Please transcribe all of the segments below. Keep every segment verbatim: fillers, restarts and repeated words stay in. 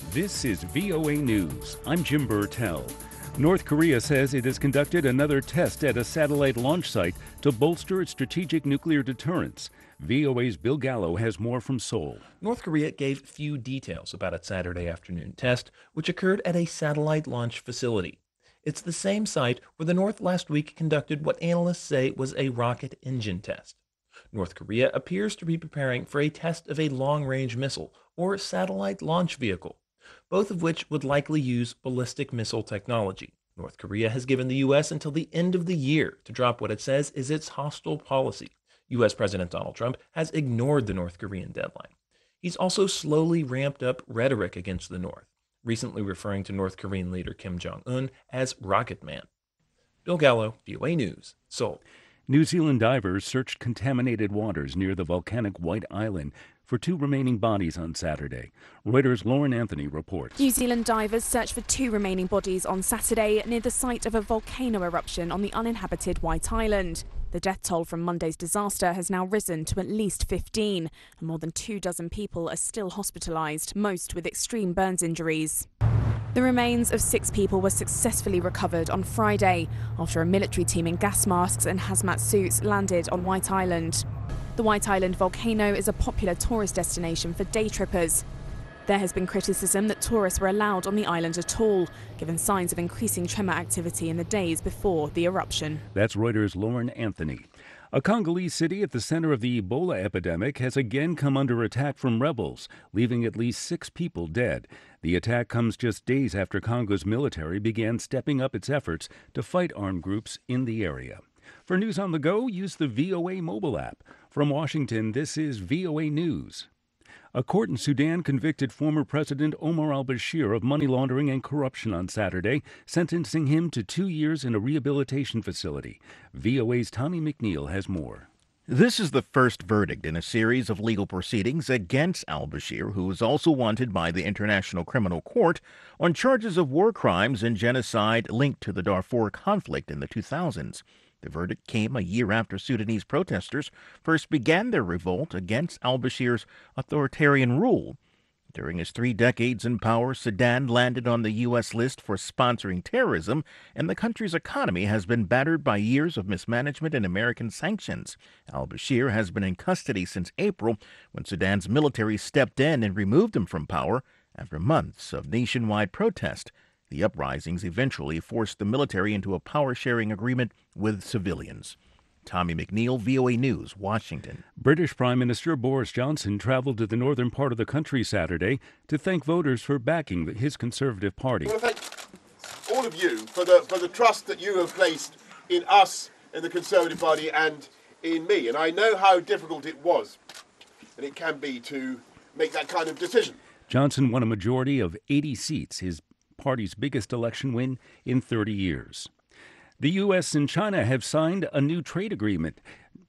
This is V O A News. I'm Jim Burtell. North Korea says it has conducted another test at a satellite launch site to bolster its strategic nuclear deterrence. V O A's Bill Gallo has more from Seoul. North Korea gave few details about its Saturday afternoon test, which occurred at a satellite launch facility. It's the same site where the North last week conducted what analysts say was a rocket engine test. North Korea appears to be preparing for a test of a long-range missile or satellite launch vehicle, both of which would likely use ballistic missile technology. North Korea has given the U S until the end of the year to drop what it says is its hostile policy. U S President Donald Trump has ignored the North Korean deadline. He's also slowly ramped up rhetoric against the North, recently referring to North Korean leader Kim Jong-un as Rocket Man. Bill Gallo, V O A News, Seoul. New Zealand divers searched contaminated waters near the volcanic White Island for two remaining bodies on Saturday. Reuters' Lauren Anthony reports. New Zealand divers searched for two remaining bodies on Saturday near the site of a volcano eruption on the uninhabited White Island. The death toll from Monday's disaster has now risen to at least fifteen, and more than two dozen people are still hospitalised, most with extreme burns injuries. The remains of six people were successfully recovered on Friday after a military team in gas masks and hazmat suits landed on White Island. The White Island volcano is a popular tourist destination for day trippers. There has been criticism that tourists were allowed on the island at all, given signs of increasing tremor activity in the days before the eruption. That's Reuters' Lauren Anthony. A Congolese city at the center of the Ebola epidemic has again come under attack from rebels, leaving at least six people dead. The attack comes just days after Congo's military began stepping up its efforts to fight armed groups in the area. For news on the go, use the V O A mobile app. From Washington, this is V O A News. A court in Sudan convicted former President Omar al-Bashir of money laundering and corruption on Saturday, sentencing him to two years in a rehabilitation facility. V O A's Tommy McNeil has more. This is the first verdict in a series of legal proceedings against al-Bashir, who is also wanted by the International Criminal Court on charges of war crimes and genocide linked to the Darfur conflict in the two thousands. The verdict came a year after Sudanese protesters first began their revolt against al-Bashir's authoritarian rule. During his three decades in power, Sudan landed on the U S list for sponsoring terrorism, and the country's economy has been battered by years of mismanagement and American sanctions. Al-Bashir has been in custody since April, when Sudan's military stepped in and removed him from power after months of nationwide protest. The uprisings eventually forced the military into a power-sharing agreement with civilians. Tommy McNeil, V O A News, Washington. British Prime Minister Boris Johnson traveled to the northern part of the country Saturday to thank voters for backing his Conservative Party. I want to thank all of you for the, for the trust that you have placed in us, in the Conservative Party, and in me. And I know how difficult it was, and it can be, to make that kind of decision. Johnson won a majority of eighty seats, his party's biggest election win in thirty years. The U S and China have signed a new trade agreement.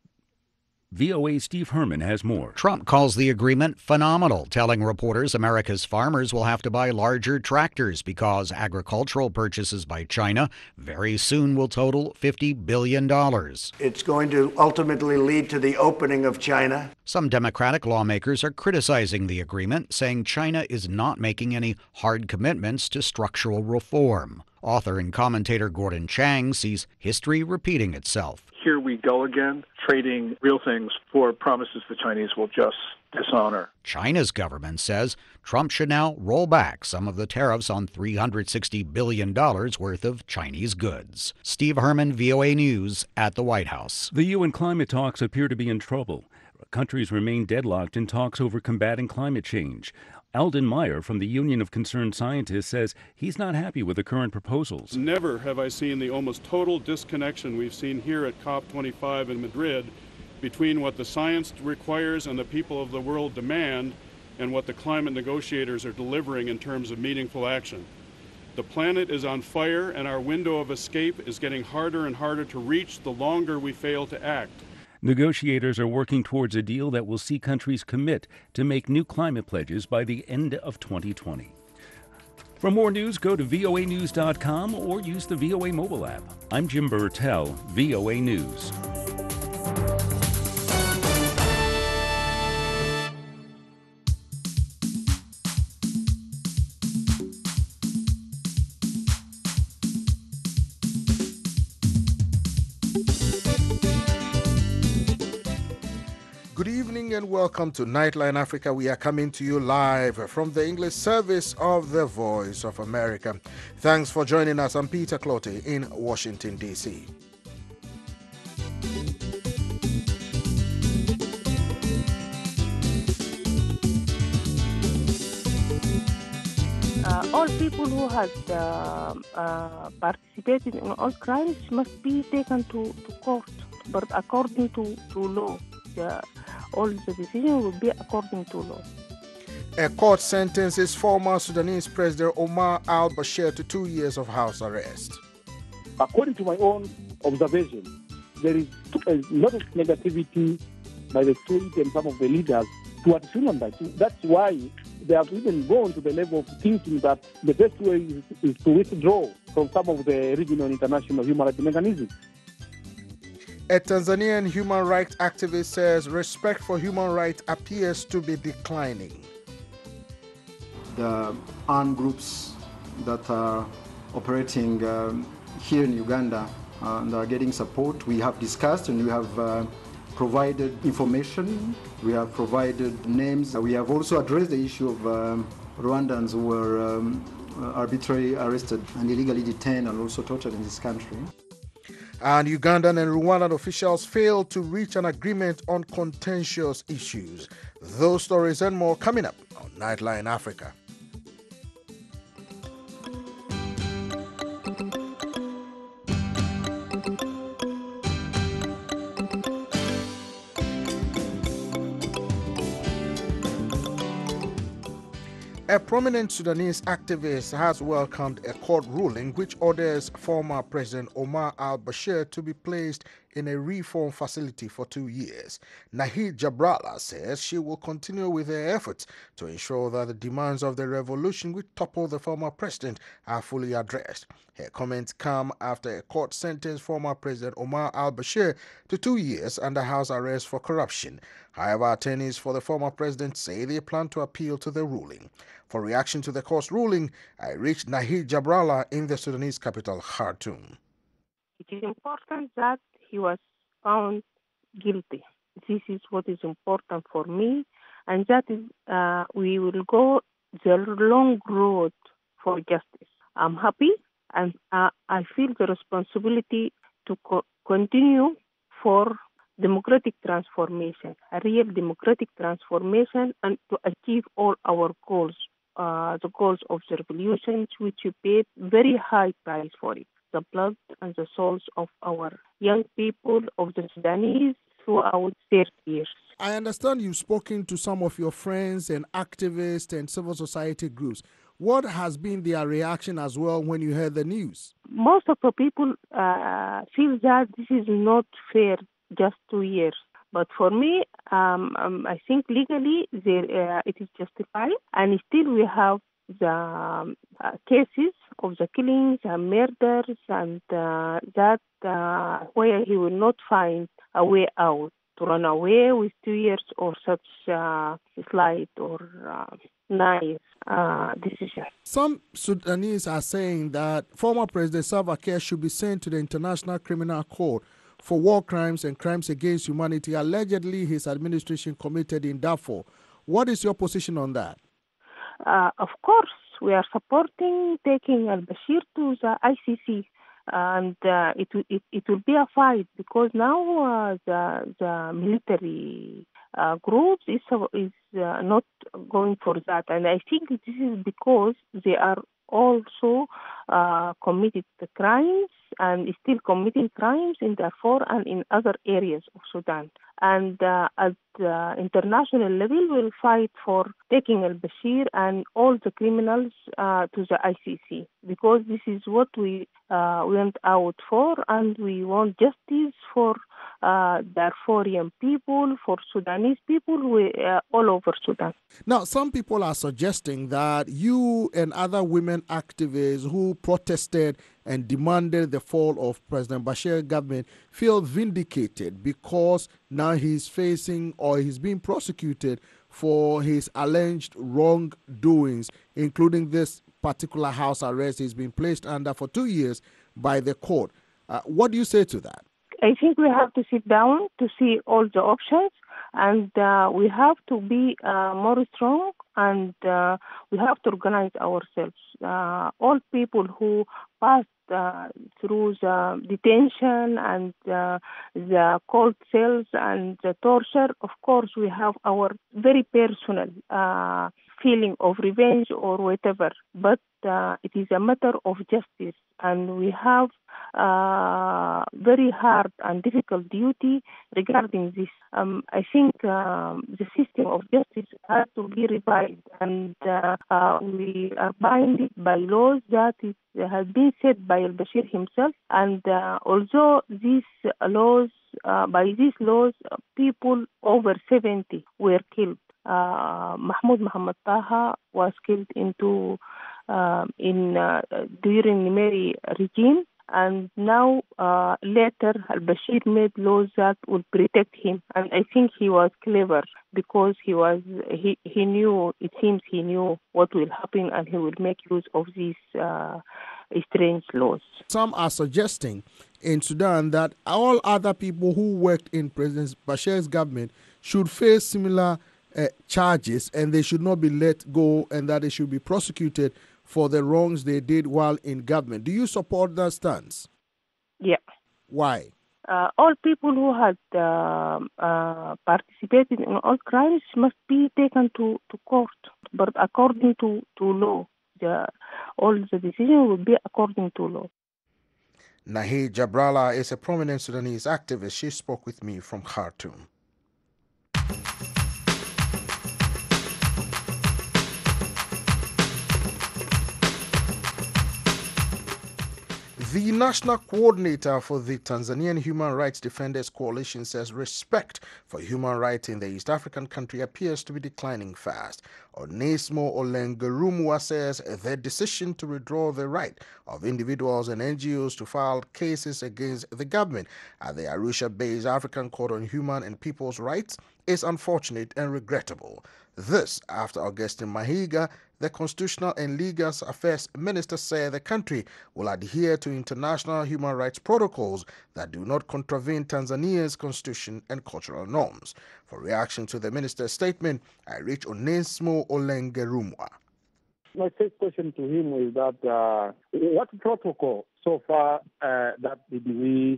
V O A's Steve Herman has more. Trump calls the agreement phenomenal, telling reporters America's farmers will have to buy larger tractors because agricultural purchases by China very soon will total fifty billion dollars. It's going to ultimately lead to the opening of China. Some Democratic lawmakers are criticizing the agreement, saying China is not making any hard commitments to structural reform. Author and commentator Gordon Chang sees history repeating itself. Here we go again, trading real things for promises the Chinese will just dishonor. China's government says Trump should now roll back some of the tariffs on three hundred sixty billion dollars worth of Chinese goods. Steve Herman, V O A News, at the White House. The U N climate talks appear to be in trouble. Countries remain deadlocked in talks over combating climate change. Alden Meyer from the Union of Concerned Scientists says he's not happy with the current proposals. Never have I seen the almost total disconnection we've seen here at COP twenty-five in Madrid between what the science requires and the people of the world demand and what the climate negotiators are delivering in terms of meaningful action. The planet is on fire, and our window of escape is getting harder and harder to reach the longer we fail to act. Negotiators are working towards a deal that will see countries commit to make new climate pledges by the end of twenty twenty. For more news, go to V O A news dot com or use the V O A mobile app. I'm Jim Burtell, V O A News. Good evening and welcome to Nightline Africa. We are coming to you live from the English service of the Voice of America. Thanks for joining us. I'm Peter Clottey in Washington, D C. Uh, all people who had uh, uh, participated in all crimes must be taken to, to court, but according to, to law. The, all the decision will be according to law. A court sentences former Sudanese President Omar al-Bashir to two years of house arrest. According to my own observation, there is a lot of negativity by the state and some of the leaders towards human rights. That's why they have even gone to the level of thinking that the best way is, is to withdraw from some of the regional and international human rights mechanisms. A Tanzanian human rights activist says respect for human rights appears to be declining. The armed groups that are operating um, here in Uganda uh, and are getting support, we have discussed and we have uh, provided information, we have provided names. We have also addressed the issue of um, Rwandans who were um, arbitrarily arrested and illegally detained and also tortured in this country. And Ugandan and Rwandan officials failed to reach an agreement on contentious issues. Those stories and more coming up on Nightline Africa. A prominent Sudanese activist has welcomed a court ruling which orders former President Omar al-Bashir to be placed in a reform facility for two years. Nahid Jabrala says she will continue with her efforts to ensure that the demands of the revolution which toppled the former president are fully addressed. Her comments come after a court sentenced former President Omar al-Bashir to two years under house arrest for corruption. However, attorneys for the former president say they plan to appeal to the ruling. For reaction to the court's ruling, I reached Nahid Jabrala in the Sudanese capital, Khartoum. It is important that he was found guilty. This is what is important for me, and that is uh, we will go the long road for justice. I'm happy, and uh, I feel the responsibility to co- continue for democratic transformation, a real democratic transformation, and to achieve all our goals, uh, the goals of the revolution, which we paid very high price for it. The blood and the souls of our young people, of the Sudanese, throughout their years. I understand you've spoken to some of your friends and activists and civil society groups. What has been their reaction as well when you heard the news? Most of the people uh, feel that this is not fair, just two years. But for me, um, um, I think legally there, uh, it is justified, and still we have the um, uh, cases of the killings and murders, and uh, that uh, where he will not find a way out to run away with two years or such uh, slight or uh, nice uh, decision. Some Sudanese are saying that former President Salva Kiir should be sent to the International Criminal Court for war crimes and crimes against humanity allegedly his administration committed in Darfur. What is your position on that? Uh, of course, we are supporting taking al-Bashir to the I C C, and uh, it, it it will be a fight because now uh, the the military uh, groups is is uh, not going for that, and I think this is because they are also uh, committed the crimes and still committing crimes in Darfur and in other areas of Sudan. And uh, at the international level, we'll fight for taking al-Bashir and all the criminals uh, to the I C C, because this is what we uh, went out for, and we want justice for uh, Darfurian people, for Sudanese people, we, uh, all over Sudan. Now, some people are suggesting that you and other women activists who protested and demanded the fall of President Bashir's government feel vindicated because now he's facing or he's being prosecuted for his alleged wrongdoings, including this particular house arrest he's been placed under for two years by the court. Uh, what do you say to that? I think we have to sit down to see all the options And uh, we have to be uh, more strong, and uh, we have to organize ourselves. Uh, all people who passed uh, through the detention and uh, the cold cells and the torture, of course, we have our very personal uh, feeling of revenge or whatever. But uh, it is a matter of justice, and we have uh, very hard and difficult duty regarding this. Um, I think um, the system of justice has to be revised, and uh, uh, we are bound by laws that it has been set by al-Bashir himself. And uh, although these laws, uh, by these laws, people over seventy were killed. Uh, Mahmoud Muhammad Taha was killed into uh, in uh, during Nimeri regime, and now uh, later al-Bashir made laws that would protect him, and I think he was clever because he was he, he knew it seems he knew what will happen, and he will make use of these uh, strange laws. Some are suggesting in Sudan that all other people who worked in President Bashir's government should face similar uh, charges, and they should not be let go, and that they should be prosecuted for the wrongs they did while in government. Do you support that stance? Yeah. Why? Uh, all people who had uh, uh, participated in all crimes must be taken to, to court, but according to, to law. The, all the decisions will be according to law. Nahid Jabrala is a prominent Sudanese activist. She spoke with me from Khartoum. The National Coordinator for the Tanzanian Human Rights Defenders Coalition says respect for human rights in the East African country appears to be declining fast. Onesmo Olengerumwa says the decision to withdraw the right of individuals and N G Os to file cases against the government at the Arusha-based African Court on Human and People's Rights is unfortunate and regrettable. This after Augustine Mahiga, the Constitutional and Legal Affairs Minister, said the country will adhere to international human rights protocols that do not contravene Tanzania's constitution and cultural norms. For reaction to the minister's statement, I reached Onesmo Olengerumwa. My first question to him is that uh, what protocol so far uh, that did we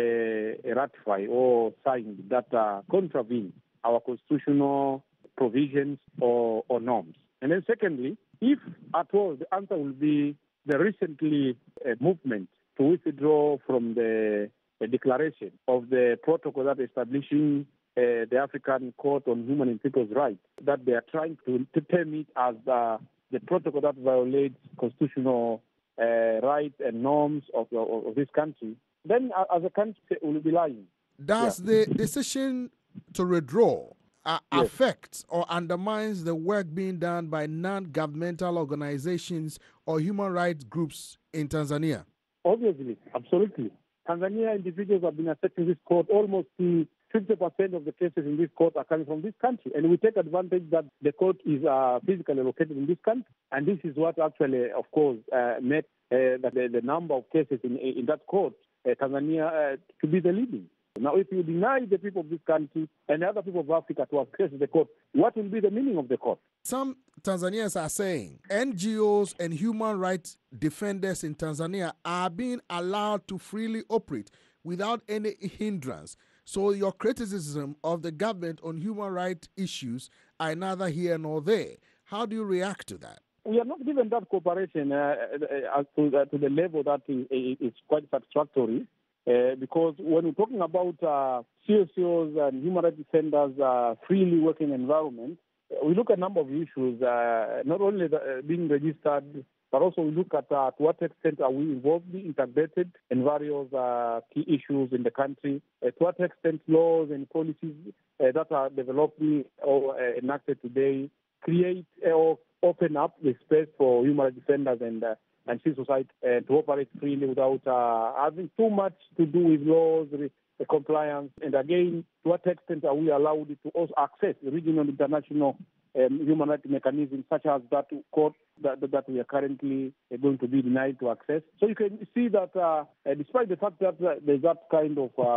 uh, ratify or sign that uh, contravene our constitutional provisions or, or norms? And then secondly, if at all, the answer will be the recently uh, movement to withdraw from the, the declaration of the protocol that establishing uh, the African Court on Human and People's Rights, that they are trying to, to term it as uh, the protocol that violates constitutional uh, rights and norms of, of, of this country, then uh, as a country, we will be lying. Does yeah. the decision to withdraw Uh, yes. affects or undermines the work being done by non-governmental organizations or human rights groups in Tanzania? Obviously, absolutely. Tanzania individuals have been assessing this court. Almost fifty percent of the cases in this court are coming from this country. And we take advantage that the court is uh, physically located in this country. And this is what actually, of course, uh, made uh, the, the number of cases in, in that court, uh, Tanzania, uh, to be the leading. Now, if you deny the people of this country and the other people of Africa to access the court, what will be the meaning of the court? Some Tanzanians are saying N G Os and human rights defenders in Tanzania are being allowed to freely operate without any hindrance. So your criticism of the government on human rights issues are neither here nor there. How do you react to that? We are not given that cooperation uh, uh, to, uh, to the level that is, is quite satisfactory. Uh, because when we're talking about uh, C S Os and human rights defenders uh, freely working environment, we look at a number of issues, uh, not only the, uh, being registered, but also we look at uh, to what extent are we involved, integrated in various uh, key issues in the country, uh, to what extent laws and policies uh, that are developing or uh, enacted today create uh, or open up the space for human rights defenders and uh, and civil society uh, to operate freely without uh, having too much to do with laws, uh, compliance. And again, to what extent are we allowed to also access the regional and international um, human rights mechanisms such as that court that, that we are currently uh, going to be denied to access. So you can see that uh, uh, despite the fact that uh, there's that kind of uh,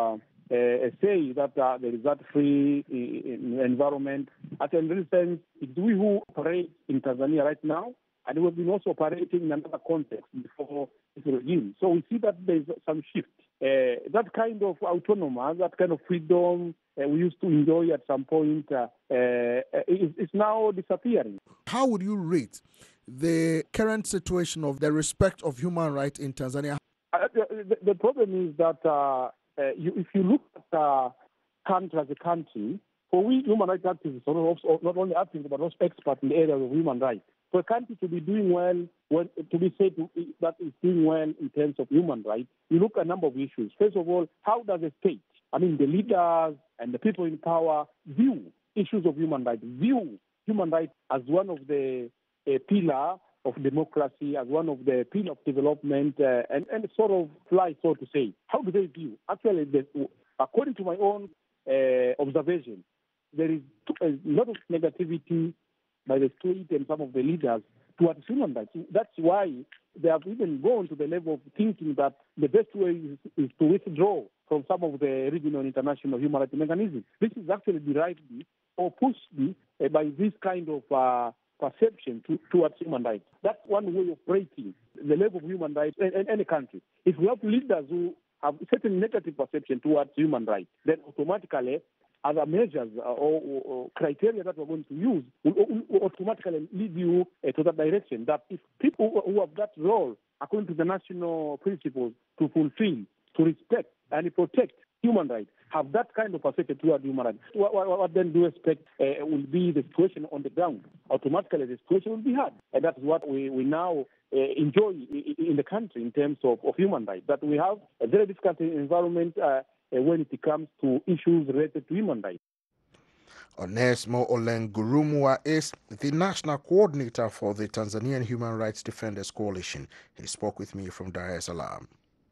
uh, say that uh, there is that free uh, environment. At in this sense, it's we who operate in Tanzania right now, and we've been also operating in another context before this regime. So we see that there's some shift. Uh, that kind of autonomy, that kind of freedom uh, we used to enjoy at some point uh, uh, is, is now disappearing. How would you rate the current situation of the respect of human rights in Tanzania? Uh, the, the problem is that uh, uh, you, if you look at uh, country as a country, for we human rights activists, not only activists but also experts in the area of human rights, for a country to be doing well, well to be said to, that it's doing well in terms of human rights, you look at a number of issues. First of all, how does a state, I mean the leaders and the people in power, view issues of human rights, view human rights as one of the uh, pillar of democracy, as one of the pillar of development, uh, and, and sort of fly, so to say. How do they view? Actually, the, according to my own uh, observation, there is a lot of negativity by the state and some of the leaders towards human rights. That's why they have even gone to the level of thinking that the best way is, is to withdraw from some of the regional and international human rights mechanisms. This is actually derived or pushed uh, by this kind of uh, perception to, towards human rights. That's one way of breaking the level of human rights in, in any country. If we have leaders who have certain negative perception towards human rights, then automatically other measures or, or, or criteria that we're going to use will, will automatically lead you uh, to that direction. That if people who have that role, according to the national principles, to fulfill, to respect and protect human rights, have that kind of perspective toward human rights, what, what, what then do you expect uh, will be the situation on the ground? Automatically, the situation will be hard. And that's what we, we now uh, enjoy in the country in terms of, of human rights, that we have a very difficult environment uh, when it comes to issues related to human rights. Onesmo Olengurumwa is the national coordinator for the Tanzanian Human Rights Defenders Coalition. He spoke with me from Dar es Salaam.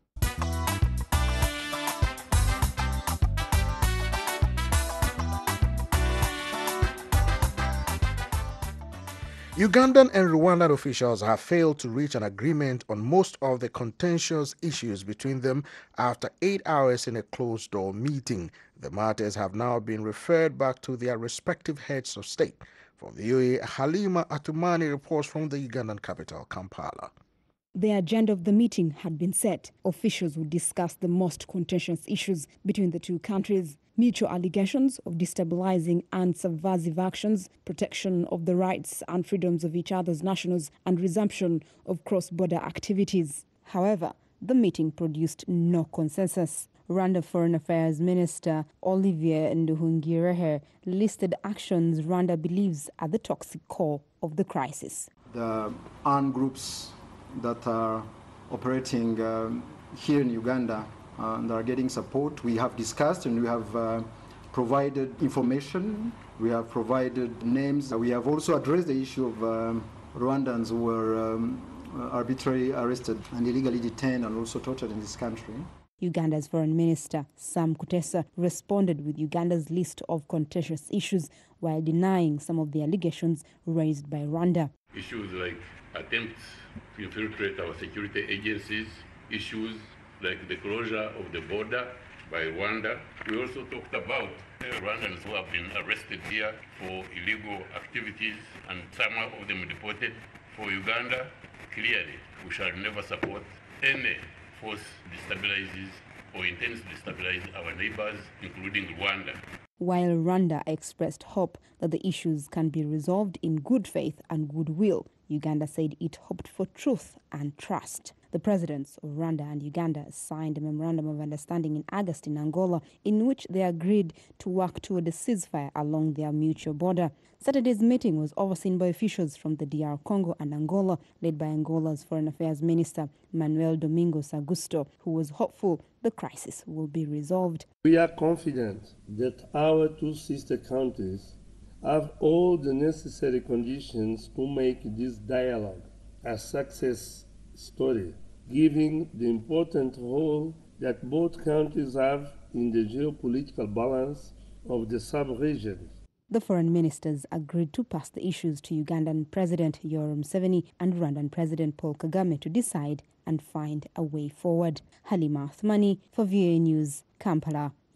Ugandan and Rwandan officials have failed to reach an agreement on most of the contentious issues between them after eight hours in a closed-door meeting. The matters have now been referred back to their respective heads of state. From the U A E, Halima Atumani reports from the Ugandan capital, Kampala. The agenda of the meeting had been set. Officials would discuss the most contentious issues between the two countries: mutual allegations of destabilizing and subversive actions, protection of the rights and freedoms of each other's nationals, and resumption of cross-border activities. However, the meeting produced no consensus. Rwanda Foreign Affairs Minister Olivier Nduhungirehe listed actions Rwanda believes are the toxic core of the crisis. The armed groups that are operating um, here in Uganda uh, and are getting support, we have discussed and we have uh, provided information, we have provided names. We have also addressed the issue of um, Rwandans who were um, arbitrarily arrested and illegally detained and also tortured in this country. Uganda's Foreign Minister Sam Kutesa responded with Uganda's list of contentious issues while denying some of the allegations raised by Rwanda. Issues like attempts to infiltrate our security agencies, issues like the closure of the border by Rwanda. We also talked about Rwandans who have been arrested here for illegal activities and some of them deported. For Uganda, clearly, we shall never support any force destabilizes or intends to destabilize our neighbors, including Rwanda. While Rwanda expressed hope that the issues can be resolved in good faith and goodwill, Uganda said it hoped for truth and trust. The presidents of Rwanda and Uganda signed a memorandum of understanding in August in Angola, in which they agreed to work toward a ceasefire along their mutual border. Saturday's meeting was overseen by officials from the D R Congo and Angola, led by Angola's Foreign Affairs Minister Manuel Domingos Augusto, who was hopeful the crisis will be resolved. We are confident that our two sister countries have all the necessary conditions to make this dialogue a success story, given the important role that both countries have in the geopolitical balance of the sub-region. The foreign ministers agreed to pass the issues to Ugandan President Yoweri Museveni and Rwandan President Paul Kagame to decide and find a way forward. Halima Athmani for V O A News, Kampala,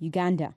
Uganda.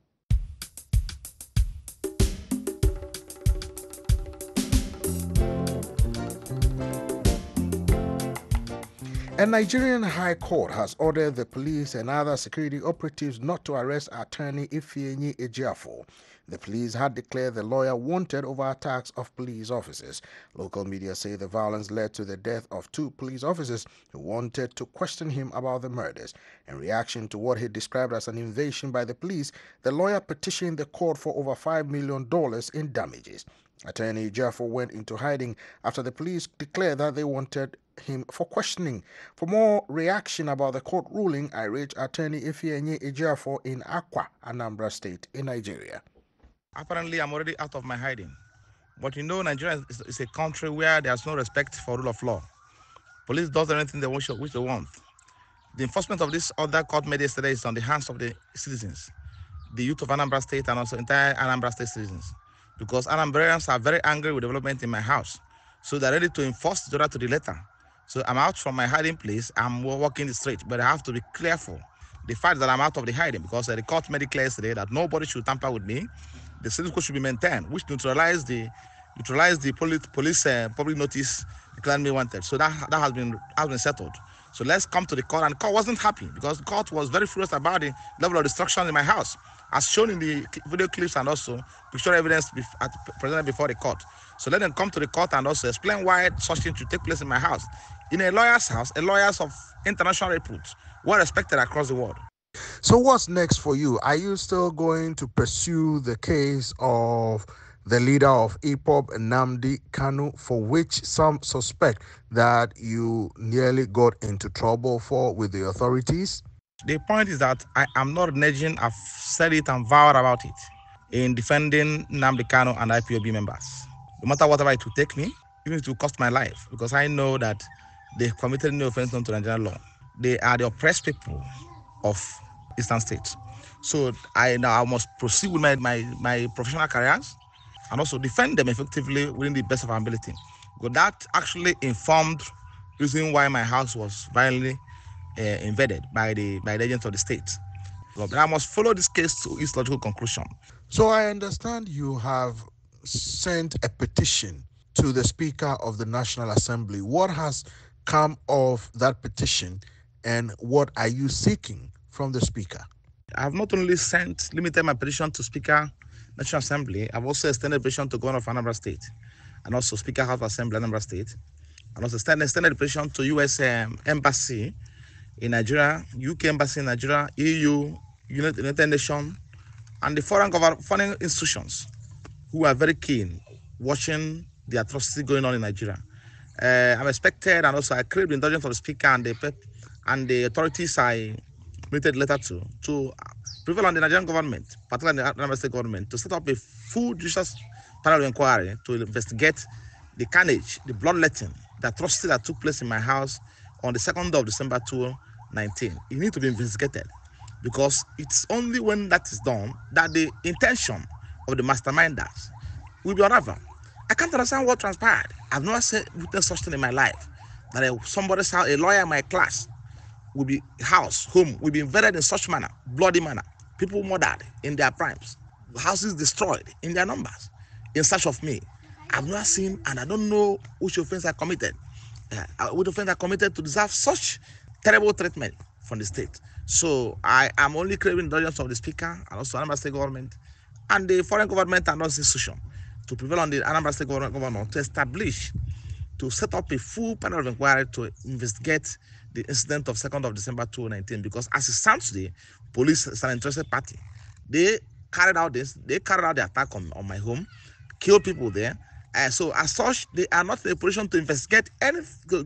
A Nigerian High Court has ordered the police and other security operatives not to arrest attorney Ifeanyi Ejiofor. The police had declared the lawyer wanted over attacks of police officers. Local media say the violence led to the death of two police officers who wanted to question him about the murders. In reaction to what he described as an invasion by the police, the lawyer petitioned the court for over five million dollars in damages. Attorney Ejiofor went into hiding after the police declared that they wanted him for questioning. For more reaction about the court ruling, I reached attorney Ifeanyi Ejiofor in Akwa, Anambra State in Nigeria. Apparently, I'm already out of my hiding. But you know, Nigeria is, is a country where there's no respect for rule of law. Police does anything they wish, which they want. The enforcement of this other court made yesterday is on the hands of the citizens, the youth of Anambra State and also entire Anambra State citizens. Because Anambrans are very angry with development in my house. So they're ready to enforce the order to the letter. So I'm out from my hiding place. I'm walking the street, but I have to be careful. The fact that I'm out of the hiding, because the court made it clear yesterday that nobody should tamper with me. The status quo should be maintained, which neutralize the neutralize the police, police uh, public notice declaring me wanted. So that that has been has been settled. So let's come to the court, and the court wasn't happy because the court was very furious about the level of destruction in my house, as shown in the video clips and also pictorial evidence presented before the court. So let them come to the court and also explain why such things should take place in my house. In a lawyer's house, a lawyers of international repute, well respected across the world. So what's next for you? Are you still going to pursue the case of the leader of I P O B, Nnamdi Kanu, for which some suspect that you nearly got into trouble for with the authorities? The point is that I am not reneging. I've said it and vowed about it in defending Nnamdi Kanu and I P O B members. No matter whatever it will take me, even if it will cost my life, because I know that they committed no offense to Nigerian law. They are the oppressed people of Eastern States. So I now I must proceed with my, my, my professional careers and also defend them effectively within the best of our ability. Because that actually informed the reason why my house was violently uh, invaded by the by the agents of the state. But I must follow this case to its logical conclusion. So I understand you have sent a petition to the Speaker of the National Assembly. What has come of that petition, and what are you seeking from the Speaker? I have not only sent, limited my petition to Speaker National Assembly, I've also extended petition to Governor of Anambra State, and also Speaker House of Assembly Anambra State, and also extended, extended petition to U S um, Embassy in Nigeria, U K Embassy in Nigeria, E U, United, United Nations, and the foreign government, foreign institutions who are very keen watching the atrocity going on in Nigeria. Uh, I'm expected, and also I crave the indulgence of the Speaker and the and the authorities I committed letter to to prevail on the Nigerian government, particularly the Anambra State government, to set up a full judicial panel of inquiry to investigate the carnage, the bloodletting, the atrocity that took place in my house on the second of December two thousand nineteen. It needs to be investigated, because it's only when that is done that the intention of the masterminders will be unraveled. I can't understand what transpired. I've never said witnessed such thing in my life, that a, somebody's house, a lawyer in my class, will be house, home, will be invaded in such manner, bloody manner, people murdered in their primes, houses destroyed in their numbers, in search of me. I've never seen, and I don't know which offense I committed, uh, which offense I committed to deserve such terrible treatment from the state. So I am only craving the indulgence of the Speaker and also Anambra State government and the foreign government and also institution to prevail on the Anambra State governor to establish, to set up a full panel of inquiry to investigate the incident of second of December two thousand nineteen, because as it stands today, police is an interested party. They carried out this, they carried out the attack on, on my home, killed people there. Uh, so as such, they are not in a position to investigate any,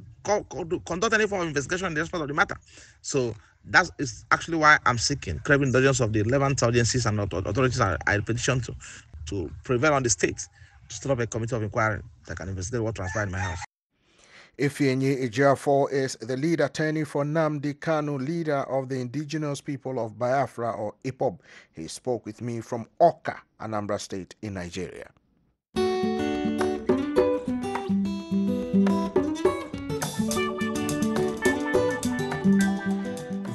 conduct any form of investigation in the respect of the matter. So that is actually why I'm seeking, craving indulgence of the relevant agencies and authorities I, I petition to, to prevail on the state to set up a committee of inquiry that can investigate what transpired in my house. Ifeanyi Ejiofor is the lead attorney for Nnamdi Kanu, leader of the indigenous people of Biafra, or I P O B. He spoke with me from Awka, Anambra State in Nigeria.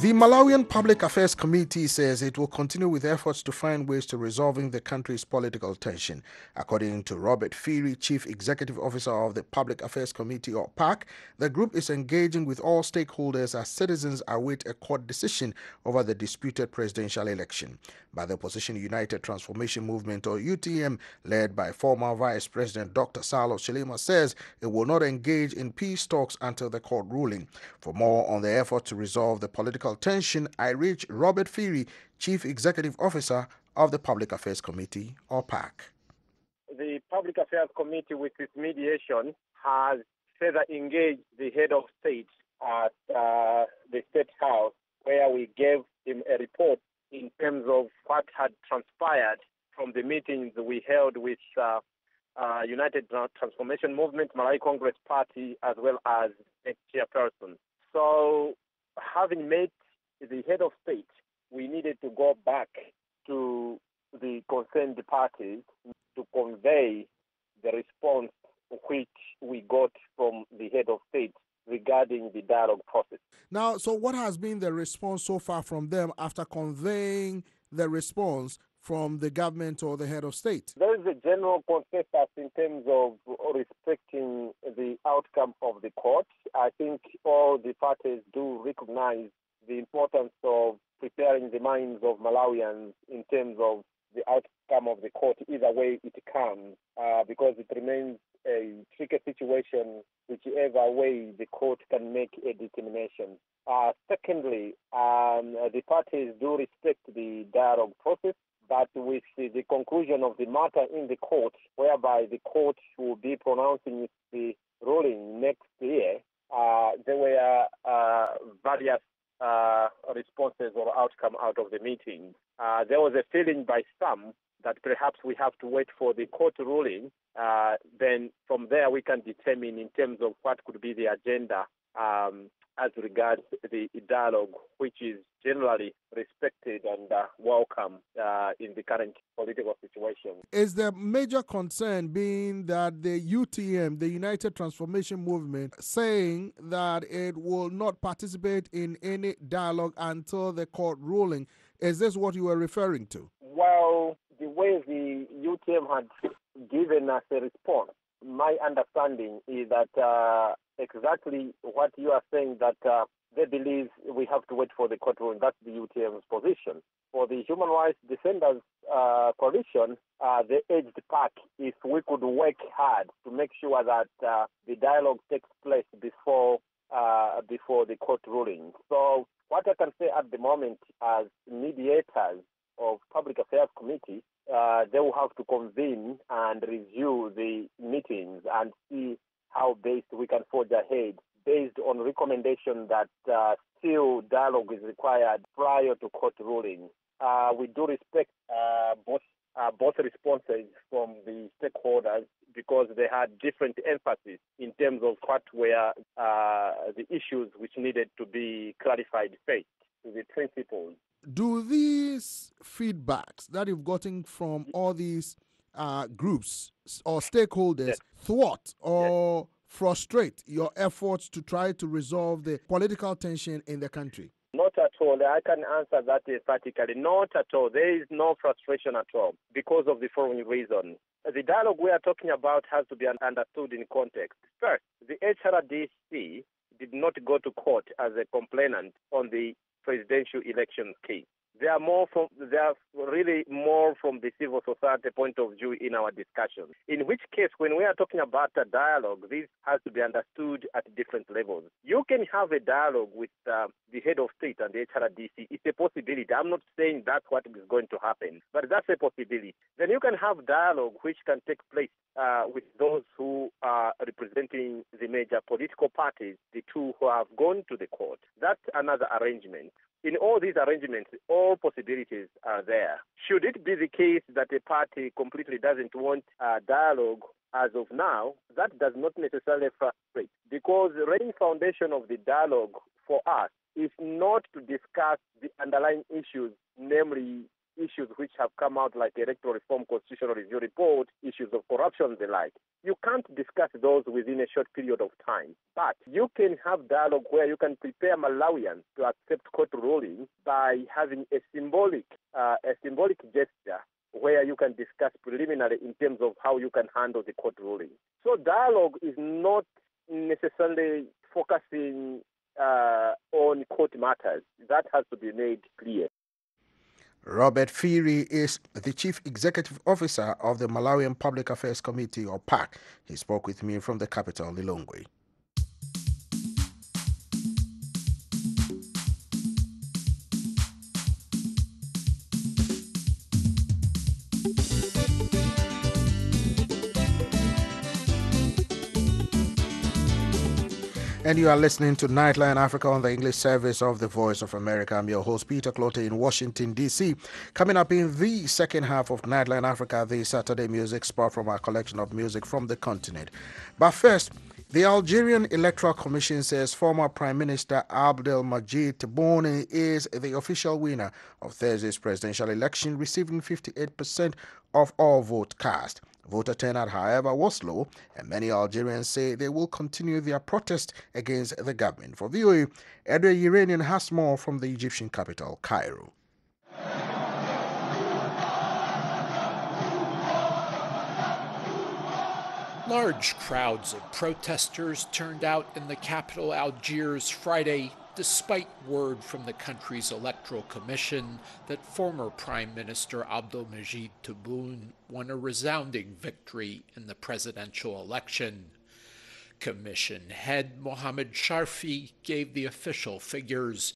The Malawian Public Affairs Committee says it will continue with efforts to find ways to resolving the country's political tension. According to Robert Phiri, Chief Executive Officer of the Public Affairs Committee, or PAC, the group is engaging with all stakeholders as citizens await a court decision over the disputed presidential election. But the opposition United Transformation Movement, or U T M, led by former Vice President Doctor Salo Chilima, says it will not engage in peace talks until the court ruling. For more on the effort to resolve the political tension, I reach Robert Phiri, Chief Executive Officer of the Public Affairs Committee, or PAC. The Public Affairs Committee, with its mediation, has further engaged the head of state at uh, the State House, where we gave him a report in terms of what had transpired from the meetings we held with uh, uh, United Transformation Movement, Malawi Congress Party, as well as its chairperson. So, having met the head of state, we needed to go back to the concerned parties to convey the response which we got from the head of state regarding the dialogue process. Now, so what has been the response so far from them after conveying the response from the government or the head of state? There is a general consensus in terms of respecting the outcome of the court. I think all the parties do recognize the importance of preparing the minds of Malawians in terms of the outcome of the court, either way it comes, uh, because it remains a tricky situation, whichever way the court can make a determination. Uh, secondly, um, the parties do respect the dialogue process, but with the conclusion of the matter in the court, whereby the court will be pronouncing the ruling next year, uh, there were uh, various uh, responses or outcome out of the meeting. Uh, there was a feeling by some that perhaps we have to wait for the court ruling. Uh, then from there we can determine in terms of what could be the agenda um, as regards the dialogue, which is generally respected and uh, welcome uh, in the current political situation. Is the major concern being that the U T M, the United Transformation Movement, saying that it will not participate in any dialogue until the court ruling? Is this what you were referring to? Well, the way the U T M had given us a response, my understanding is that uh, exactly what you are saying, that uh, they believe we have to wait for the court ruling. That's the U T M's position. For the Human Rights Defenders uh, Coalition, uh, they urged PAC if we could work hard to make sure that uh, the dialogue takes place before uh, before the court ruling. So what I can say at the moment, as mediators of Public Affairs Committee, uh, they will have to convene and review the meetings and see how best we can forge ahead based on recommendation that uh, still dialogue is required prior to court ruling. Uh, we do respect uh, both uh, both responses from the stakeholders because they had different emphasis in terms of what were uh, the issues which needed to be clarified first, the principles. Do these feedbacks that you've gotten from all these uh, groups or stakeholders yes. thwart or yes. frustrate your efforts to try to resolve the political tension in the country? Not at all. I can answer that emphatically. Not at all. There is no frustration at all because of the following reason. The dialogue we are talking about has to be understood in context. First, the H R D C did not go to court as a complainant on the presidential election case. They are more from they are really more from the civil society point of view in our discussion. In which case, when we are talking about a dialogue, this has to be understood at different levels. You can have a dialogue with uh, the head of state and the H R D C. It's a possibility. I'm not saying that's what is going to happen, but that's a possibility. Then you can have dialogue which can take place uh, with those who are representing the major political parties, the two who have gone to the court. That's another arrangement. In all these arrangements, all possibilities are there. Should it be the case that a party completely doesn't want uh, dialogue as of now, that does not necessarily frustrate, because the main foundation of the dialogue for us is not to discuss the underlying issues, namely issues which have come out like electoral reform, constitutional review report, issues of corruption and the like. You can't discuss those within a short period of time. But you can have dialogue where you can prepare Malawians to accept court ruling by having a symbolic, uh, a symbolic gesture where you can discuss preliminary in terms of how you can handle the court ruling. So dialogue is not necessarily focusing uh, on court matters. That has to be made clear. Robert Firi is the Chief Executive Officer of the Malawian Public Affairs Committee, or P A C. He spoke with me from the capital, Lilongwe. And you are listening to Nightline Africa on the English service of the Voice of America. I'm your host, Peter Clotte, in Washington, D C Coming up in the second half of Nightline Africa, the Saturday music spot from our collection of music from the continent. But first, the Algerian Electoral Commission says former Prime Minister Abdelmadjid Tebboune is the official winner of Thursday's presidential election, receiving fifty-eight percent of all votes cast. Voter turnout, however, was low, and many Algerians say they will continue their protest against the government. For V O A, Edward Iranian has more from the Egyptian capital, Cairo. Large crowds of protesters turned out in the capital Algiers Friday, despite word from the country's electoral commission that former Prime Minister Abdelmadjid Tebboune won a resounding victory in the presidential election. Commission head Mohamed Sharfi gave the official figures.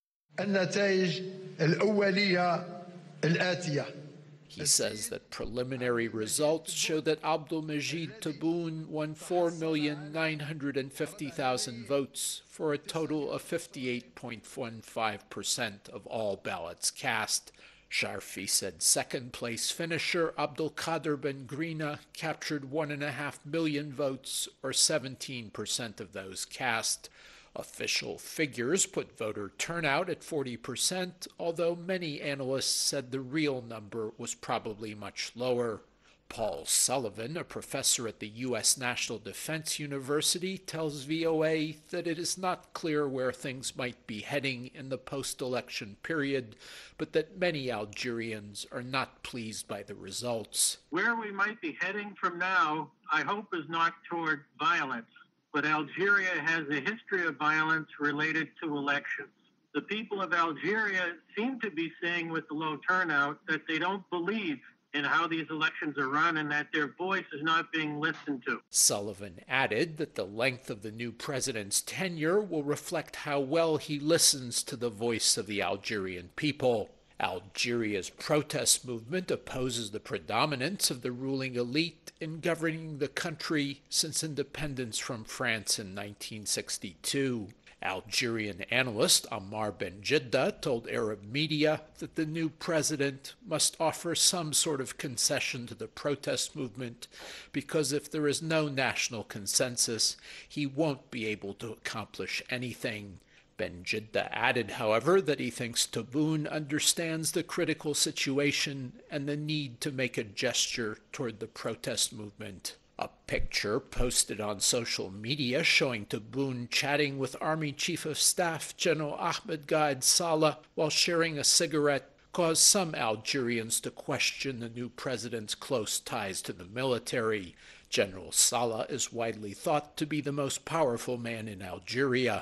He says that preliminary results show that Abdelmadjid Tebboune won four million nine hundred fifty thousand votes for a total of fifty-eight point one five percent of all ballots cast. Sharfi said second-place finisher Abdelkader Ben Grina captured one point five million votes, or seventeen percent of those cast. Official figures put voter turnout at forty percent, although many analysts said the real number was probably much lower. Paul Sullivan, a professor at the U S National Defense University, tells V O A that it is not clear where things might be heading in the post-election period, but that many Algerians are not pleased by the results. Where we might be heading from now, I hope, is not toward violence. But Algeria has a history of violence related to elections. The people of Algeria seem to be saying with the low turnout that they don't believe in how these elections are run and that their voice is not being listened to. Sullivan added that the length of the new president's tenure will reflect how well he listens to the voice of the Algerian people. Algeria's protest movement opposes the predominance of the ruling elite in governing the country since independence from France in nineteen sixty-two. Algerian analyst Ammar Ben-Jidda told Arab media that the new president must offer some sort of concession to the protest movement because if there is no national consensus, he won't be able to accomplish anything. Ben-Jidda added, however, that he thinks Tebboune understands the critical situation and the need to make a gesture toward the protest movement. A picture posted on social media showing Tebboune chatting with Army Chief of Staff General Ahmed Gaid Salah while sharing a cigarette caused some Algerians to question the new president's close ties to the military. General Salah is widely thought to be the most powerful man in Algeria.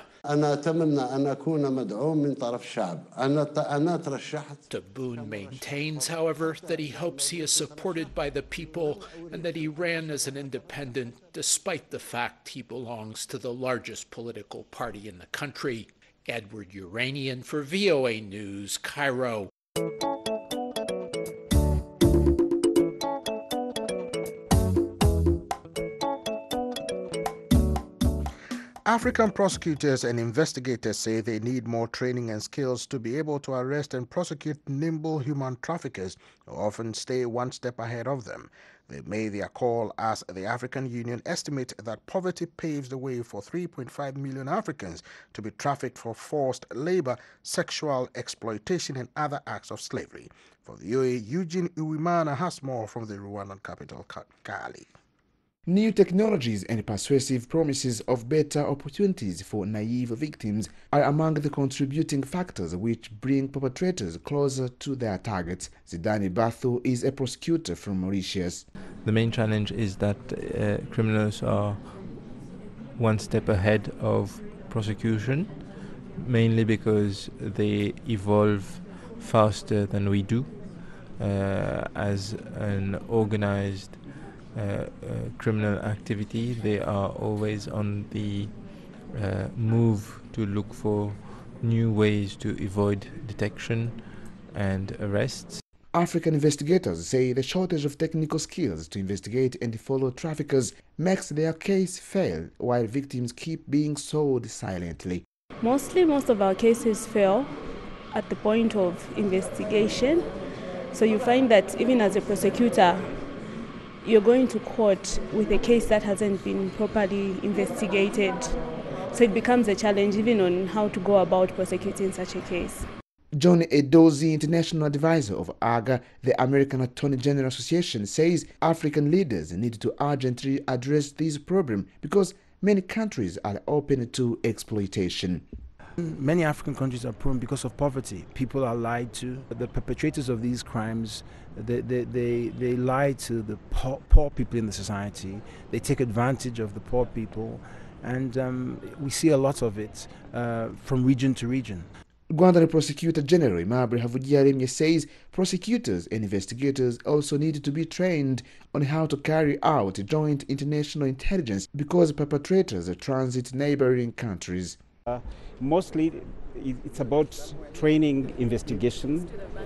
Tebboune maintains, however, that he hopes he is supported by the people and that he ran as an independent despite the fact he belongs to the largest political party in the country. Edward Uranian for V O A News, Cairo. African prosecutors and investigators say they need more training and skills to be able to arrest and prosecute nimble human traffickers who often stay one step ahead of them. They made their call as the African Union estimate that poverty paves the way for three point five million Africans to be trafficked for forced labor, sexual exploitation, and other acts of slavery. For the U A E, Eugene Uwimana has more from the Rwandan capital, Kigali. New technologies and persuasive promises of better opportunities for naive victims are among the contributing factors which bring perpetrators closer to their targets. Zidane Bathu is a prosecutor from Mauritius. The main challenge is that uh, criminals are one step ahead of prosecution, mainly because they evolve faster than we do. Uh, as an organized Uh, uh, criminal activity, they are always on the uh, move to look for new ways to avoid detection and arrests. African investigators say the shortage of technical skills to investigate and follow traffickers makes their case fail, while victims keep being sold silently. Mostly, most of our cases fail at the point of investigation. So you find that even as a prosecutor, you're going to court with a case that hasn't been properly investigated. So it becomes a challenge even on how to go about prosecuting such a case. John Edozie, international advisor of A G A, the American Attorney General Association, says African leaders need to urgently address this problem because many countries are open to exploitation. Many African countries are prone because of poverty. People are lied to. The perpetrators of these crimes, they, they, they, they lie to the poor, poor people in the society. They take advantage of the poor people. And um, we see a lot of it uh, from region to region. Rwandan Prosecutor General Aimable Havugiyaremye says prosecutors and investigators also need to be trained on how to carry out joint international intelligence because perpetrators transit neighboring countries. Uh, mostly it's about training investigation,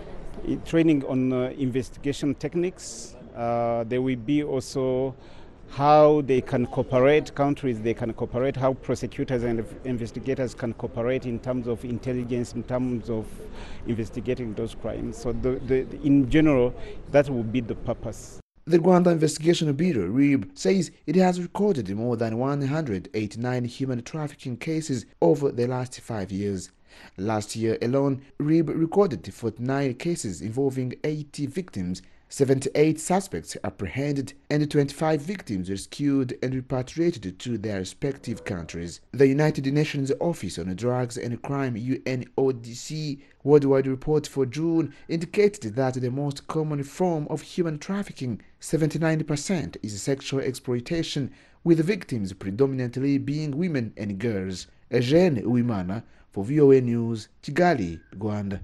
training on uh, investigation techniques. Uh, there will be also how they can cooperate, countries they can cooperate, how prosecutors and investigators can cooperate in terms of intelligence, in terms of investigating those crimes. So the, the, in general, that will be the purpose. The Rwanda Investigation Bureau, R I B, says it has recorded more than one hundred eighty-nine human trafficking cases over the last five years. Last year alone, R I B recorded forty-nine cases involving eighty victims, seventy-eight suspects apprehended, and twenty-five victims rescued and repatriated to their respective countries. The United Nations Office on Drugs and Crime, U N O D C, worldwide report for June indicated that the most common form of human trafficking, seventy-nine percent, is sexual exploitation, with victims predominantly being women and girls. Eugene Uwimana for V O A News, Kigali, Rwanda.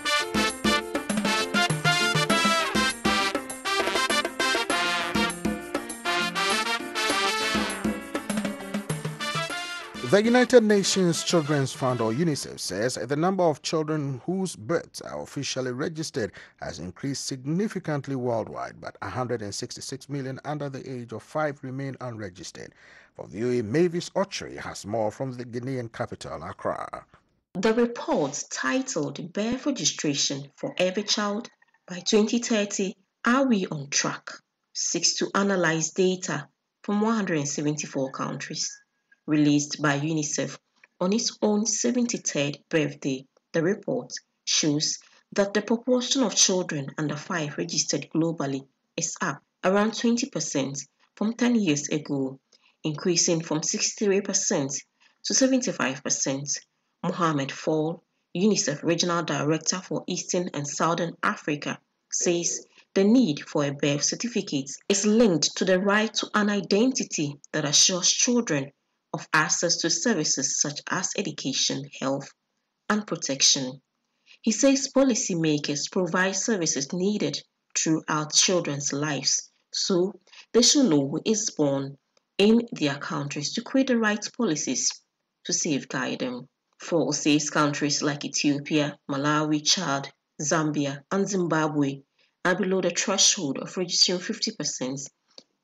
The United Nations Children's Fund, or UNICEF, says the number of children whose births are officially registered has increased significantly worldwide, but one hundred sixty-six million under the age of five remain unregistered. For the U A E, Mavis Ochery has more from the Guinean capital, Accra. The report, titled Birth Registration for Every Child by twenty thirty, Are We on Track?, seeks to analyze data from one hundred seventy-four countries. Released by UNICEF on its own seventy-third birthday, the report shows that the proportion of children under five registered globally is up around twenty percent from ten years ago, increasing from sixty-three percent to seventy-five percent. Mohamed Fall, UNICEF Regional Director for Eastern and Southern Africa, says the need for a birth certificate is linked to the right to an identity that assures children of access to services such as education, health, and protection. He says policymakers provide services needed throughout children's lives, so they should know who is born in their countries to create the right policies to safeguard them. For says countries like Ethiopia, Malawi, Chad, Zambia, and Zimbabwe are below the threshold of registering fifty percent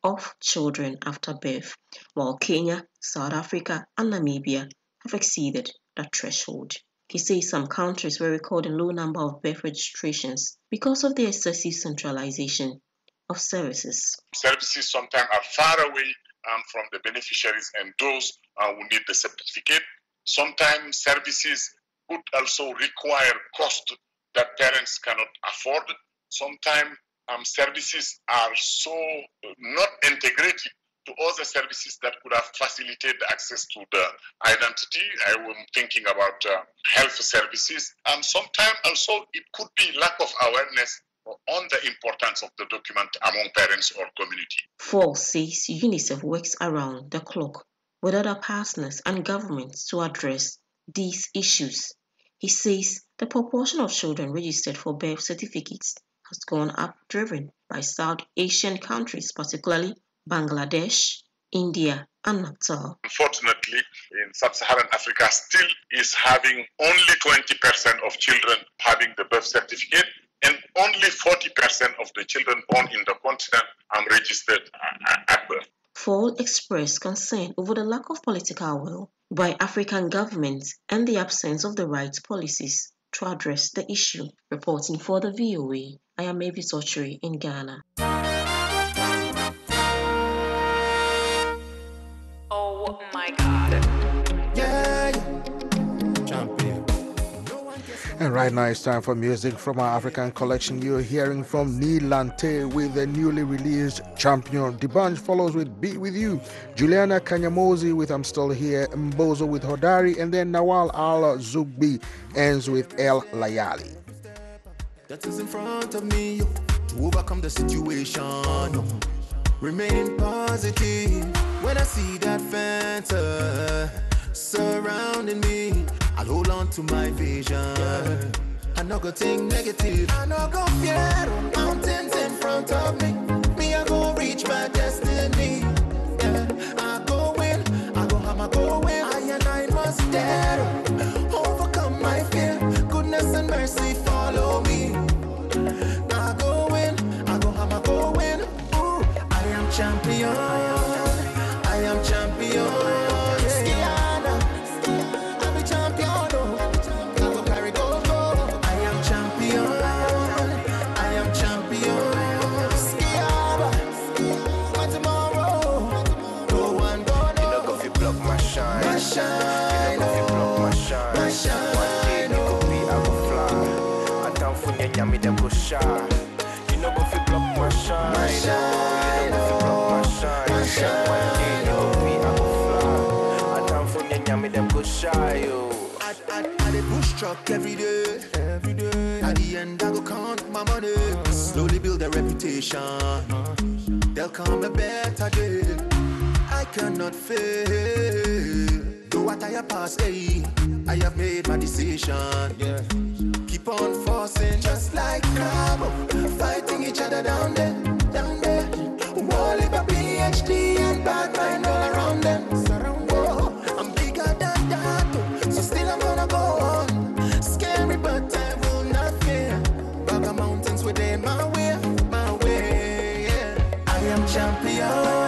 of children after birth, while Kenya, South Africa, and Namibia have exceeded that threshold. He says some countries were recording low number of birth registrations because of the excessive centralization of services. Services sometimes are far away um, from the beneficiaries and those uh, who need the certificate. Sometimes services could also require cost that parents cannot afford. Sometimes um, services are so not integrated to other services that could have facilitated access to the identity. I am thinking about uh, health services. And sometimes also it could be lack of awareness on the importance of the document among parents or community. Fall says UNICEF works around the clock with other partners and governments to address these issues. He says the proportion of children registered for birth certificates has gone up, driven by South Asian countries, particularly Bangladesh, India, and Nepal. Unfortunately, in sub-Saharan Africa still is having only twenty percent of children having the birth certificate, and only forty percent of the children born in the continent are registered at birth. Fall expressed concern over the lack of political will by African governments and the absence of the right policies to address the issue. Reporting for the V O A, I am Mavis Ochiri in Ghana. Oh my God. Yeah. Champion. And right now it's time for music from our African collection. You're hearing from Nilante with the newly released Champion. The bunch follows with Be With You, Juliana Kanyamozi with I'm Still Here, Mbozo with Hodari, and then Nawal Al-Zugbi ends with El Layali. That is in front of me to overcome the situation. Remain positive when I see that fence uh, surrounding me. I'll hold on to my vision. Yeah. I no go think negative. I no go fear mountains in front of me. Me, I go reach my destiny. Yeah. I go win. I go have my go win. I and I must dare overcome my fear. Goodness and mercy follow me. I go win. I go have my go win. Ooh, I am champion. I am champion. Shine, you know, if you block my shine, my shine. One day you could be, I will fly. I down for you, yummy, them go shy. You know, if you block my shine, my shine. You know, if you block my shine, my shine. One day you could be, I will fly. I down for you, yummy, them go shy. Yo. I, I, I dey push truck every day, every day. At the end, I go count my money. Slowly build a reputation. There'll come a better day. I cannot fail. Though what I have passed, hey, I have made my decision. Yeah. Keep on forcing, just like crab, fighting each other down there, down there. Wally, P H D and bad mind all around them. Whoa, I'm bigger than that, so still I'm gonna go on. Scary, but I will not fear. Bugger mountains within my way, my way. Yeah. I am champion.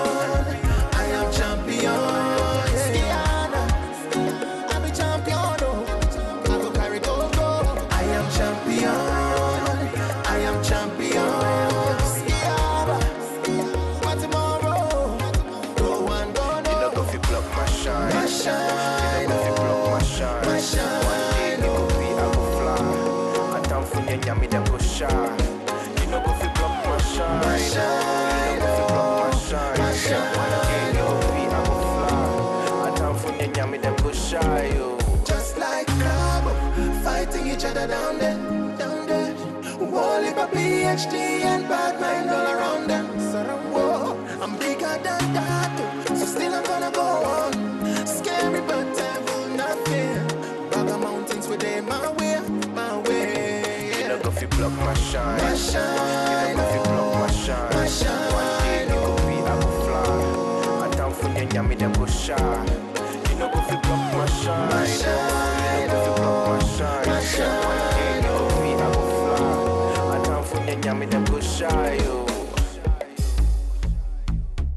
Yummy, them go shy. You know, if you block my shine, my shine. You know, if you block my shine, my shine. One day you go be, I go fly. I down for you, yummy, them go shy, yo. Just like crab, fighting each other down there, down there. Wally, P H D and bad mind all around them. Whoa, I'm bigger than that, so still I'm gonna go on. Scary, but I will not fear. Bugger mountains within my way, my way. If you block my shine, my shine. You know, if you block my shine, my shine. One day you go be, I go fly. I down for you, yummy, them go shy. You know, if you block my shine, my shine. You know, if you block my shine, my shine. One day you go be, I go fly. I down for you, yummy, them go shy, yo.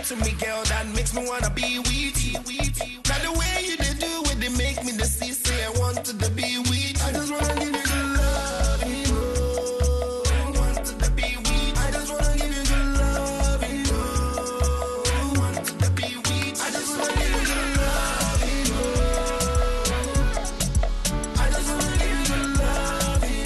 to me, girl, that makes me wanna be with you. Now the way you they do it, they make me the see, say I want to be with you. I just wanna give you good love, you know. I want to be with you. I just wanna give you good love, you know. I want to be with you. I just wanna give you good love, you know. I just wanna give you good love, you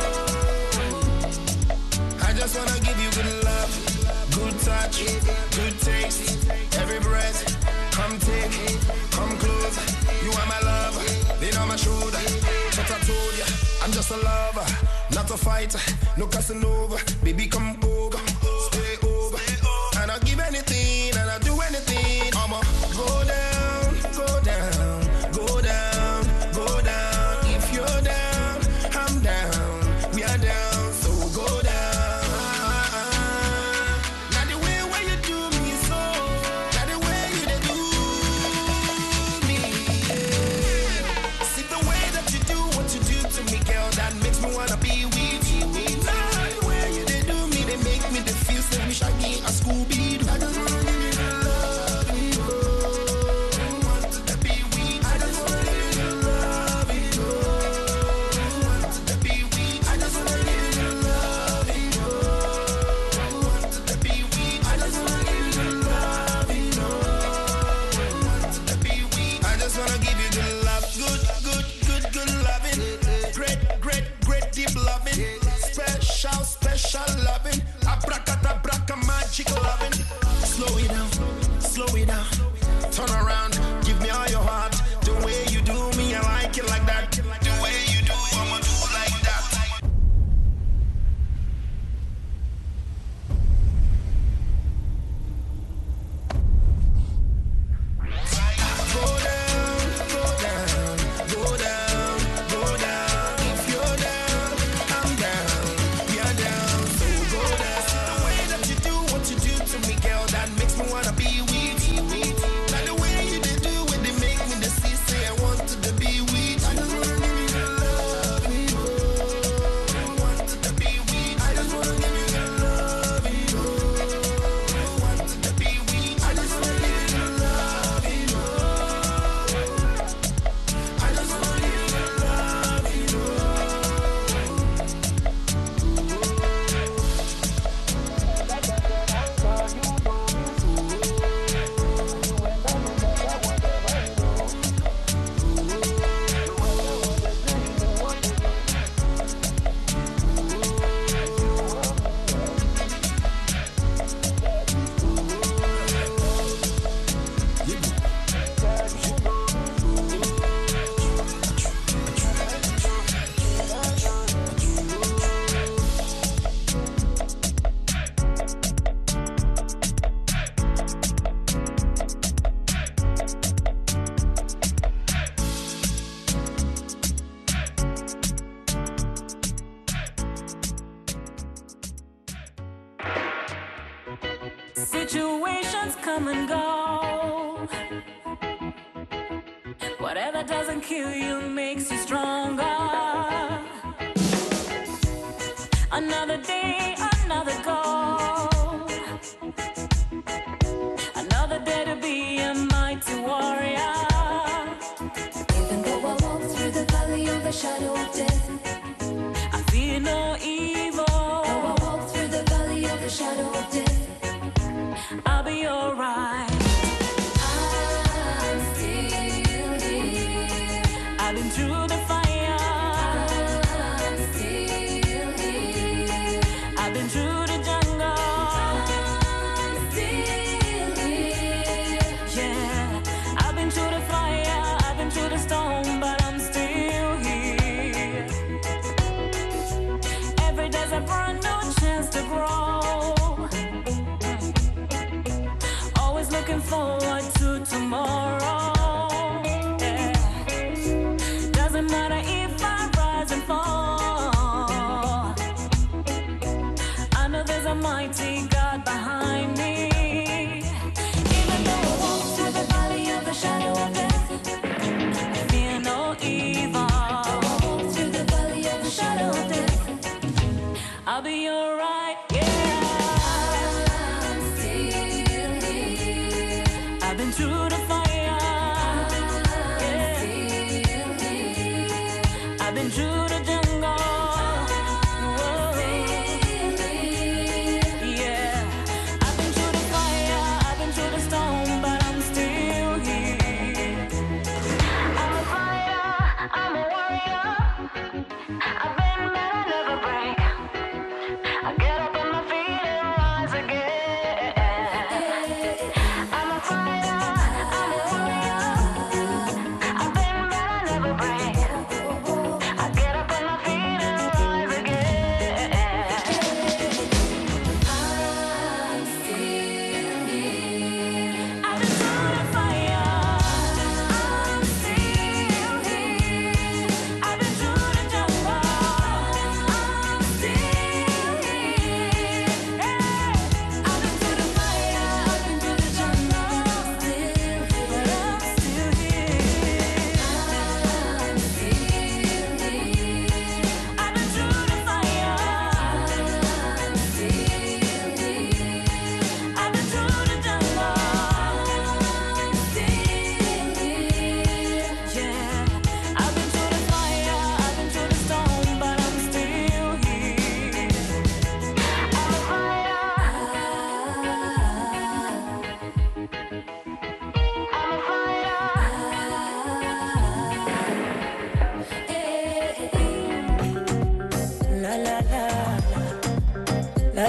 know. I just wanna give you good love, good touch, good taste, every breath. Come take, come close. You are my lover, lean on my shoulder. But I told ya, I'm just a lover, not a fighter, no Casanova. Baby, come over, stay over, and I'll give anything, and I'll do anything. I'ma go down, go down, go down, go down. If you're down, I'm down, we are down, so go down. Now the way where you do me so, now the way you they do me, yeah. See the way that you do what you do to me, girl, that makes me wanna be with you. Now the way you they do me, they make me the feel say me Shaggy a Scooby. I just wanna give you good love, you know. I want to be with you. I just wanna give you good love, you know. I want to be with you. I just wanna give you good love, you know. I want to be with you. I just wanna give you good love, you know. I want to be with you. I just wanna give you good love, good, good, good, good loving, great, great, great deep loving, special, special loving, abracadabra, magic loving. Slow it down, slow it down, turn around, give me all your heart. The way you do me, I like it like that. The way you do, I'ma do like that. Go down, go down, go down, go down. If you're down, I'm down, we are down, so go down. See the way that you do what you do to me, girl, that makes me wanna be with you. Now the way you they do it, they make me the see, say I want to be with you. I just wanna give you good love, you know. I want to be with you. I just wanna give you good love, you know. I want to be with you. I just wanna give you good love, you know. I just wanna give you good love, you Situations come and go. Whatever doesn't kill you makes you stronger. Another day, another goal. Another day to be a mighty warrior. Even though I walk through the valley of the shadow of death, I fear no evil. though I walk through the valley of the shadow of death, I'll be alright. I'm still here. I've been through the fire. I'm still here. I've been through the jungle. I'm still here. Yeah, I've been through the fire. I've been through the storm, but I'm still here. Every day's a brand new chance to grow. Always looking forward to tomorrow. Yeah. Doesn't matter if I rise and fall. I know there's a mighty God behind me. Even though I walk through the valley of the shadow of death, I fear no evil. though I walk through the valley of the shadow of death, I'll be alright. Yeah. I'm still here.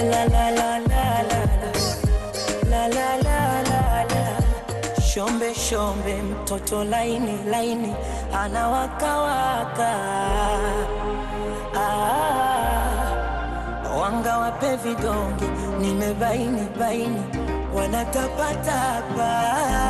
la la la la la la la la la la. Shombe shombe mtoto laini laini anawaka waka. Ah, wanga wape vidonge nimebaini baini wanatapatapa.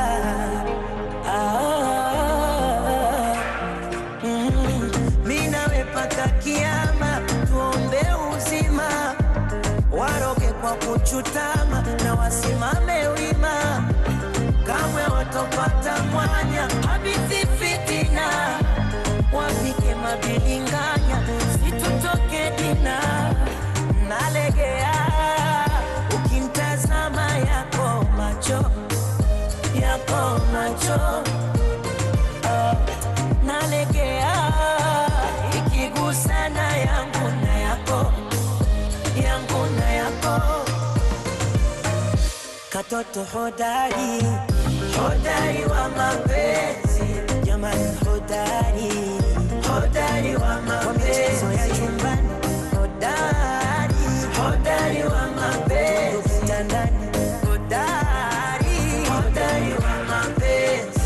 Ah, mm, mina wepaka kiama tuombe uzima waroge kwa kuchutama na wasimame wima kamwe watopata mwanya habithi fitina wapike mabilinganya situtoke dina nalegea ukimtazama yako macho yako macho uh, nalegea ikigusana yangu na yako yangu na yako katoto hodari hodari wa mapenzi jamani hodari hodari wa mapenzi ya chumbani hodari hodari wa mapenzi kitandani hodari hodari wa mapenzi.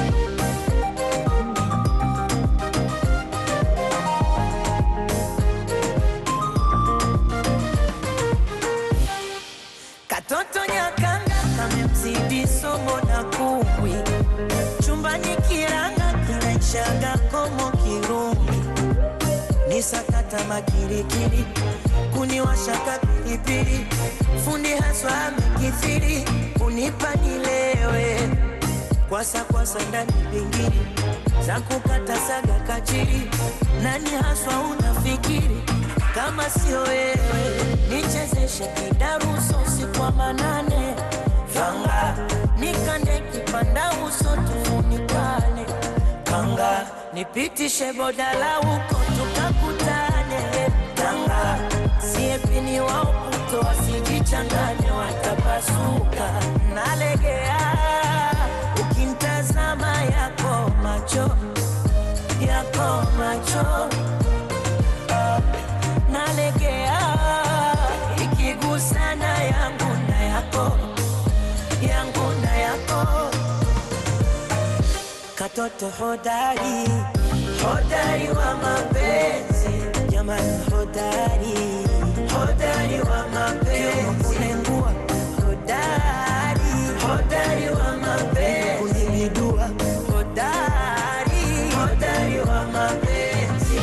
Katoto nyakanga kamemzidi somo na kumbwi chumbani kiranga kinaishaga komo kirumi nisakata makirikiri kuniwashaka pilipili fundi haswa amekithiri kunipa nilewe kwasa kwasa ndani pingiri za kukata saga kachiri nani haswa unafikiri kama sio wewe nichezeshe kidaruso usiku wa manane fanga nikande kipanda uso tufunikane kanga nipitishe bodala uko tukakutane tanga siepini wa ukuto wasijichangane watapasuka nalegea ukimtazama yako macho yako macho uh, nalegea ikigusana yangu na yako yangu na yako katoto hodari hodari wa mapenzi jamani hodari hodari wa mapenzi kunengua hodari hodari wa mapenzi kunibidua hodari hodari wa mapenzi.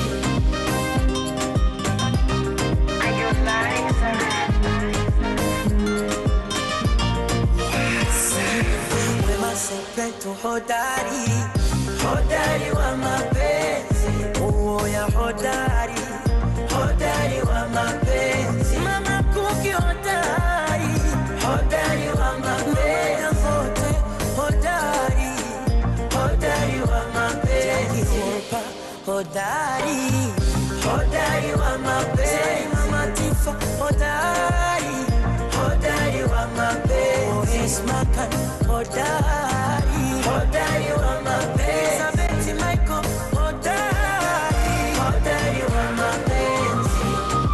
Wema sepetu hodari hodari wa mapenzi uo ya hodari hodari wa mapenzi mama kuki hodari hodari wa mapenzi wote hodari hodari wa mapenzi hodari hodari wa mapenzi mama tifa hodari hodari wa mapenzi ismakan hodari hodari wa mapenzi sabeti Michael hodari hodari wa mapenzi.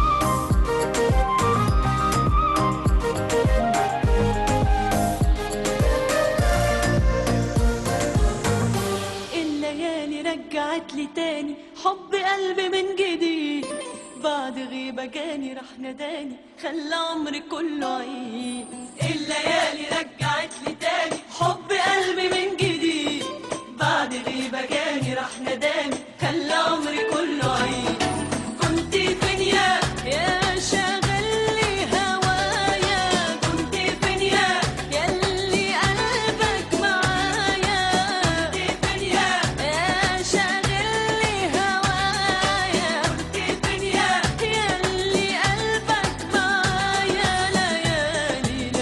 الليالي رجعت لي تاني حب قلبي من جديد بعد غيبة جاني رح نداني خلى عمري كله عيد. الليالي رجعت لي تاني حب قلبي من جديد بعد غيبة جاني رح نداني خلى عمري كله عيد. كنت فين يا يا شاغل لي هوايا كنت فين يا ياللي قلبك معايا كنت فين يا يا شاغل لي هوايا كنت فين يا ياللي قلبك معايا ليالي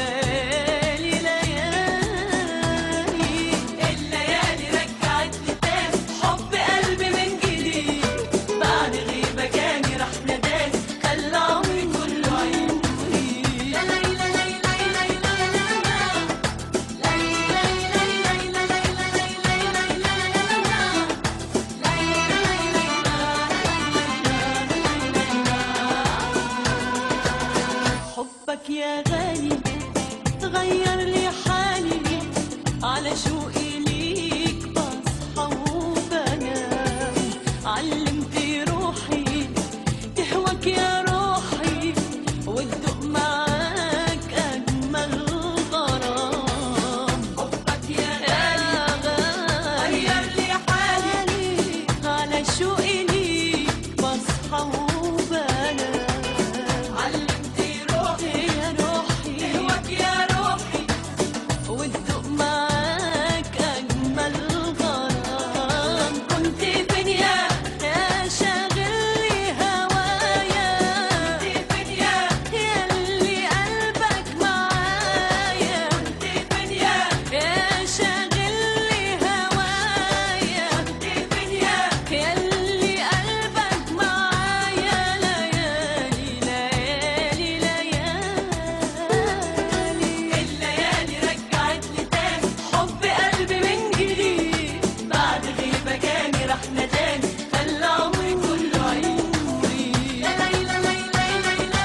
غير لي حالي على شوقي ليك بصحى وبنام علمتي روحي تهواك يا روحي وتدوق معاك أجمل غرام حبك يا غالي غير لي حالي على شوقي ليك بصحى وبنام علمتي روحي يا روحي تهواك يا روحي وتدوق معاك أجمل غرام كنت فين يا يا شاغل لي هوايا كنت فين يا ياللي قلبك معايا كنت فين يا يا شاغل لي هوايا كنت فين يا ياللي قلبك معايا ليالي ليالي ليالي الليالي رجعت لي تاني حب قلبي من جديد بعد غيبة جاني راح ناداني خلى عمري كله عمري لا لا لا لا لا لا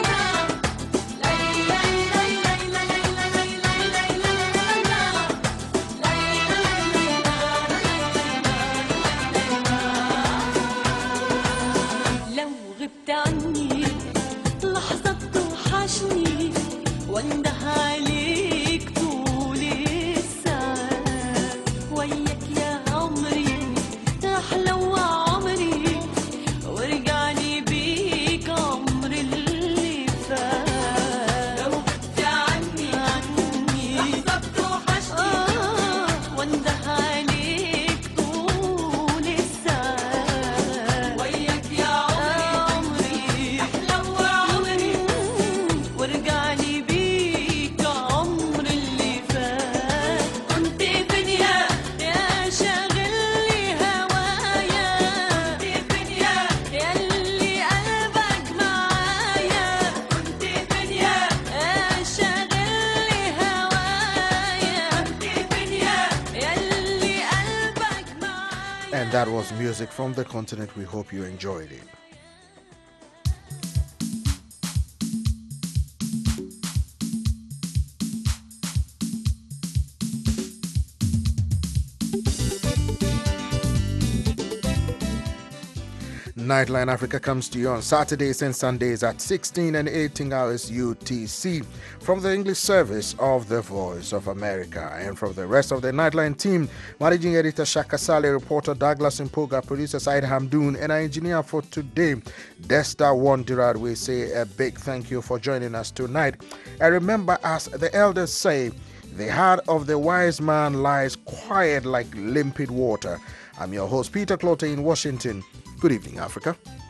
لو غبت عني لحظة توحشني وانده عليك طول الساعات وياك يا عمري أحلى عمري ورجعني بيك عمر اللي فات لو غبت عني عني لحظة توحشني وانده عليك طول الساعات وياك يا عمري أحلى عمري ورجعني بيك عمر اللي فات كنت فين يا يا شاغل لي هوايا كنت فين يا ياللي قلبك معايا كنت فين يا يا شاغل لي هوايا كنت فين يا ياللي قلبك معايا. And that was music from the continent. We hope you enjoyed it. Nightline Africa comes to you on Saturdays and Sundays at sixteen and eighteen hours U T C from the English service of the Voice of America. And from the rest of the Nightline team, Managing Editor Shaka Saleh, reporter Douglas Impoga, producer Said Hamdoon, and our engineer for today, Desta Wandirad, we say a big thank you for joining us tonight. And remember, as the elders say, the heart of the wise man lies quiet like limpid water. I'm your host, Peter Clotter in Washington. Good evening, Africa.